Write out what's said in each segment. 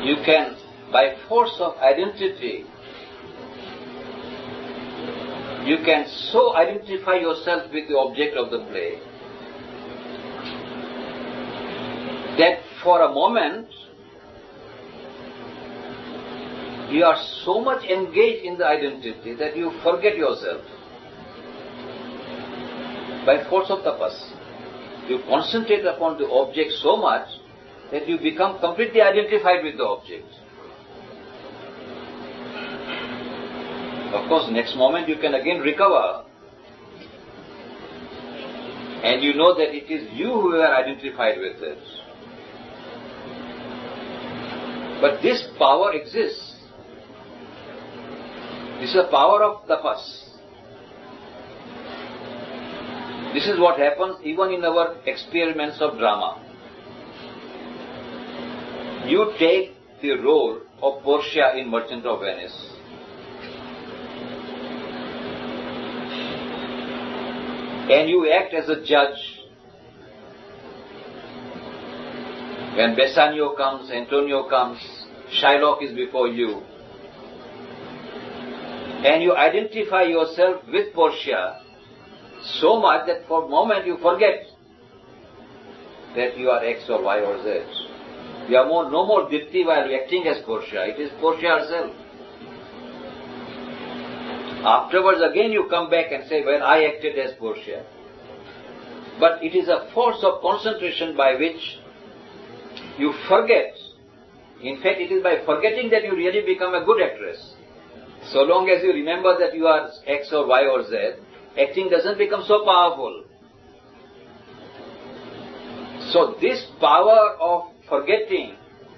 You can, by force of identity, you can so identify yourself with the object of the play that for a moment you are so much engaged in the identity that you forget yourself. By force of tapas, you concentrate upon the object so much that you become completely identified with the object. Of course, next moment you can again recover and you know that it is you who are identified with it. But this power exists. This is the power of tapas. This is what happens even in our experiments of drama. You take the role of Portia in Merchant of Venice. And you act as a judge. When Bassanio comes, Antonio comes, Shylock is before you. And you identify yourself with Portia so much that for a moment you forget that you are X or Y or Z. You are no more Dipti while acting as Portia. It is Portia herself. Afterwards again you come back and say, well, I acted as Portia. But it is a force of concentration by which you forget. In fact, it is by forgetting that you really become a good actress. So long as you remember that you are X or Y or Z, acting doesn't become so powerful. So this power of forgetting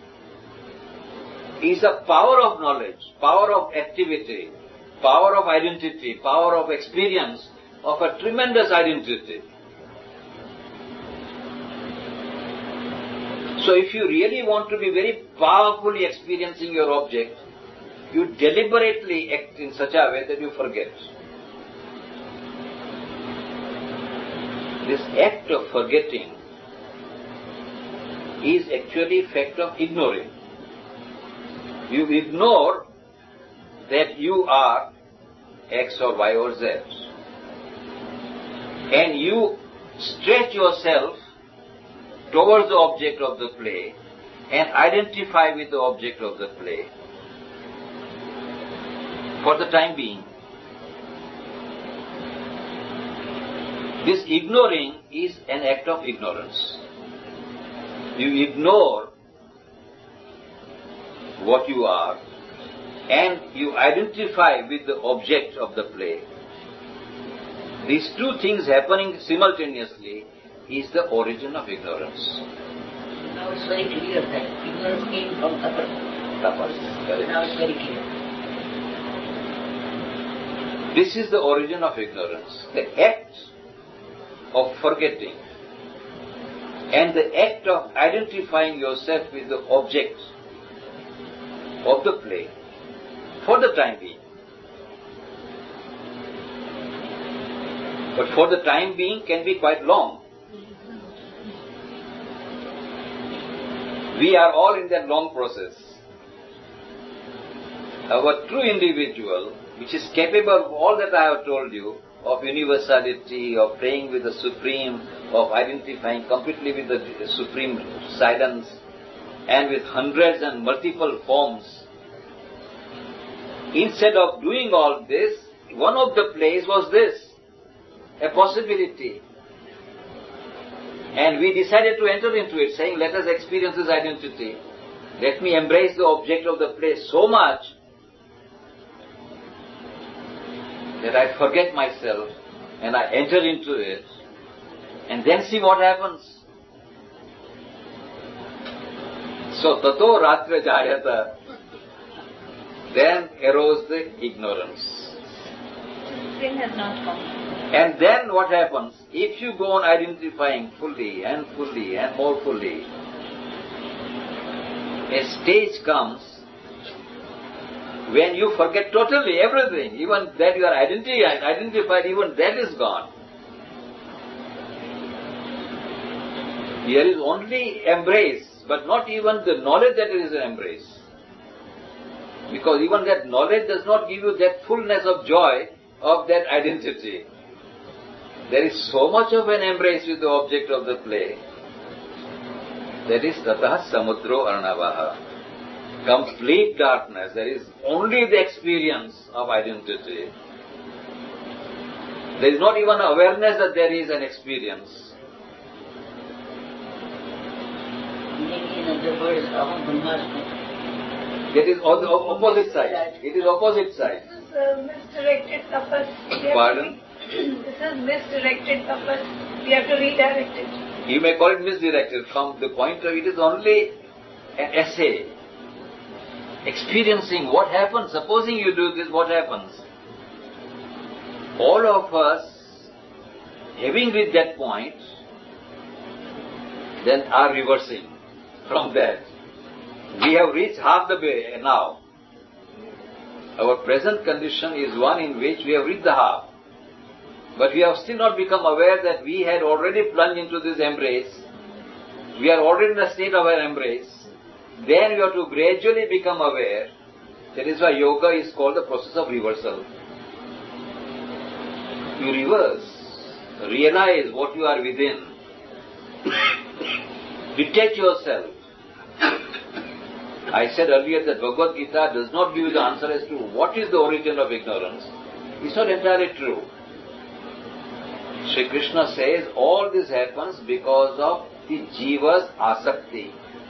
is a power of knowledge, power of activity, power of identity, power of experience of a tremendous identity. So if you really want to be very powerfully experiencing your object, you deliberately act in such a way that you forget. This act of forgetting is actually fact of ignoring. You ignore that you are X or Y or Z. And you stretch yourself towards the object of the play and identify with the object of the play for the time being. This ignoring is an act of ignorance. You ignore what you are and you identify with the object of the play. These two things happening simultaneously is the origin of ignorance. Now it's very clear that ignorance came from tapas. Now it's very clear. This is the origin of ignorance. The act of forgetting and the act of identifying yourself with the object of the play for the time being. But for the time being can be quite long. We are all in that long process. Our true individual, which is capable of all that I have told you, of universality, of playing with the Supreme, of identifying completely with the Supreme silence, and with hundreds and multiple forms. Instead of doing all this, one of the plays was this, a possibility. And we decided to enter into it, saying, let us experience this identity. Let me embrace the object of the play so much that I forget myself and I enter into it and then see what happens. So, tato ratra jayata, then arose the ignorance. The spring has not come. And then what happens? If you go on identifying fully and more fully, a stage comes when you forget totally everything, even that you are identified, even that is gone. Here is only embrace, but not even the knowledge that it is an embrace. Because even that knowledge does not give you that fullness of joy of that identity. There is so much of an embrace with the object of the play. That is tatah samudro arnavaha. Complete darkness. There is only the experience of identity. There is not even awareness that there is an experience. Maybe in other words, That is on the opposite side. It is opposite side. This is misdirected tapas. Pardon? This is misdirected tapas. We have to redirect it. You may call it misdirected. From the point of it is only an essay. Experiencing what happens. Supposing you do this, what happens? All of us, having reached that point, then are reversing from that. We have reached half the way now. Our present condition is one in which we have reached the half. But we have still not become aware that we had already plunged into this embrace. We are already in the state of our embrace. Then we have to gradually become aware. That is why yoga is called the process of reversal. You reverse, realize what you are within, detach yourself. I said earlier that Bhagavad Gita does not give you the answer as to what is the origin of ignorance. It's not entirely true. Sri Krishna says all this happens because of the jiva's asakti.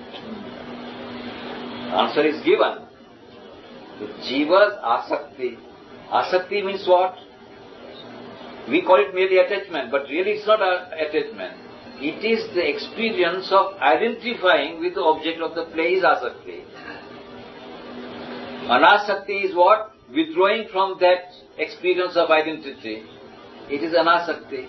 Answer is given. The jiva's asakti. Asakti means what? We call it merely attachment, but really it's not attachment. It is the experience of identifying with the object of the play is asakti. Anasakti is what? Withdrawing from that experience of identity. It is anasakti.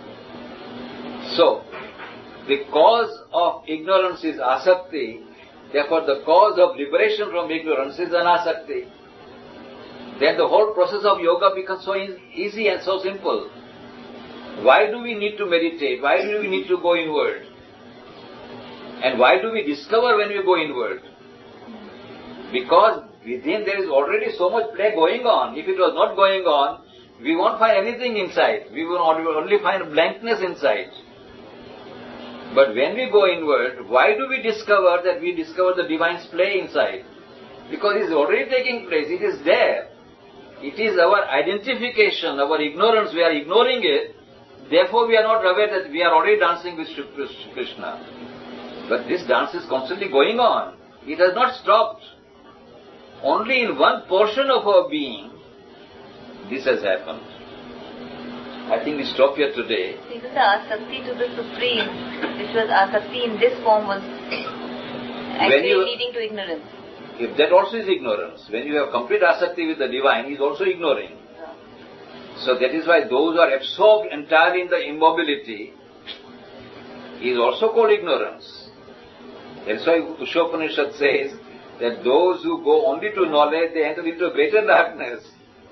So, the cause of ignorance is asakti, therefore the cause of liberation from ignorance is anasakti. Then the whole process of yoga becomes so easy and so simple. Why do we need to meditate? Why do we need to go inward? And why do we discover when we go inward? Because within there is already so much play going on. If it was not going on, we won't find anything inside. We will only find blankness inside. But when we go inward, why do we discover that we discover the divine's play inside? Because it is already taking place. It is there. It is our identification, our ignorance. We are ignoring it. Therefore, we are not aware that we are already dancing with Krishna. But this dance is constantly going on. It has not stopped. Only in one portion of our being, this has happened. I think we stop here today. Even the asakti to the Supreme, which was asakti in this form, was actually leading to ignorance. If that also is ignorance, when you have complete asakti with the divine, he is also ignoring. So that is why those who are absorbed entirely in the immobility is also called ignorance. That's why Upanishad says that those who go only to knowledge, they enter into greater darkness.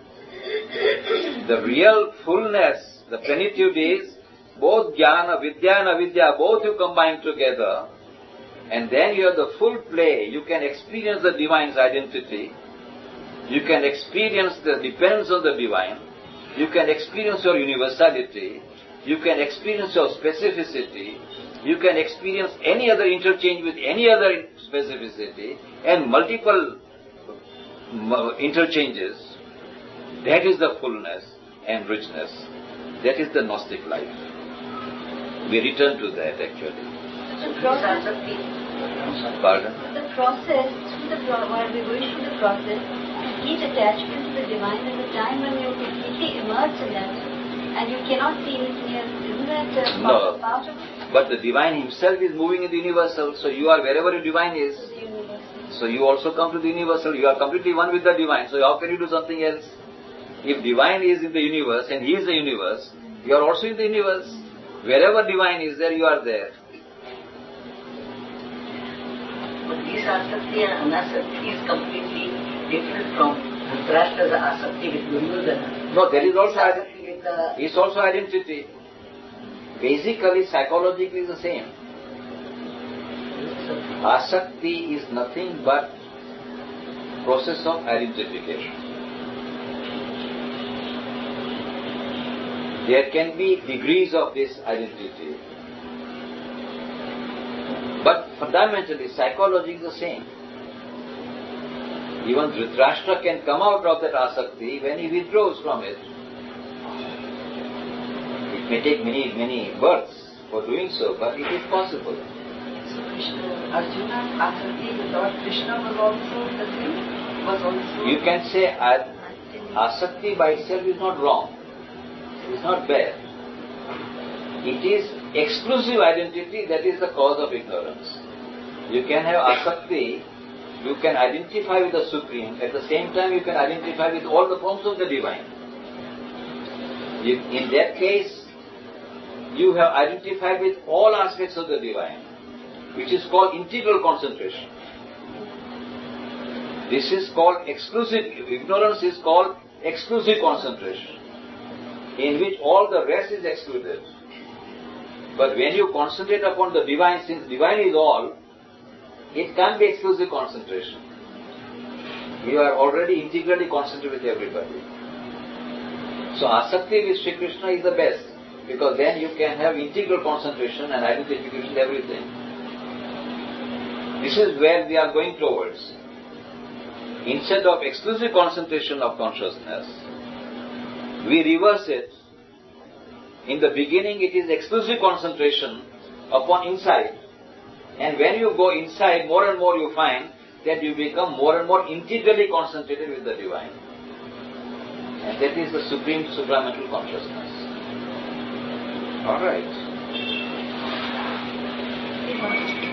The real fullness, the plenitude is both jnana, vidya and avidya, both you combine together, and then you have the full play. You can experience the divine's identity. You can experience the dependence on the divine. You can experience your universality. You can experience your specificity. You can experience any other interchange with any other specificity and multiple interchanges. That is the fullness and richness. That is the Gnostic life. We return to that actually. The process, Pardon? the process, while we're going through the process, each attachment to the divine at the time when you're completely immersed in that, and you cannot see anything else. Isn't that part of it? But the divine himself is moving in the universal, so you are wherever the divine is. So you also come to the universal. You are completely one with the divine. So how can you do something else? If divine is in the universe and he is the universe, you are also in the universe. Wherever divine is there, you are there. But this asakti and anasakti is completely different from Dhritarashtra's asakti with Duryodhana. No, there is also it's also identity. Basically, psychologically is the same. Asakti is nothing but process of identification. There can be degrees of this identity, but fundamentally psychology is the same. Even Dhritarashtra can come out of that asakti when he withdraws from it. It may take many births for doing so, but it is possible. So Arjuna's asakti without Krishna was also the same? Was also... You can say asakti by itself is not wrong. It is not bad. It is exclusive identity that is the cause of ignorance. You can have asakti, you can identify with the Supreme, at the same time you can identify with all the forms of the Divine. In that case, you have identified with all aspects of the Divine, which is called integral concentration. This is called exclusive, ignorance is called exclusive concentration, in which all the rest is excluded. But when you concentrate upon the Divine, since Divine is all, it can't be exclusive concentration. You are already integrally concentrated with everybody. So asakti with Sri Krishna is the best, because then you can have integral concentration and identification with everything. This is where we are going towards. Instead of exclusive concentration of consciousness, we reverse it. In the beginning it is exclusive concentration upon inside, and when you go inside, more and more you find that you become more and more integrally concentrated with the Divine. And that is the supreme supramental consciousness. All right.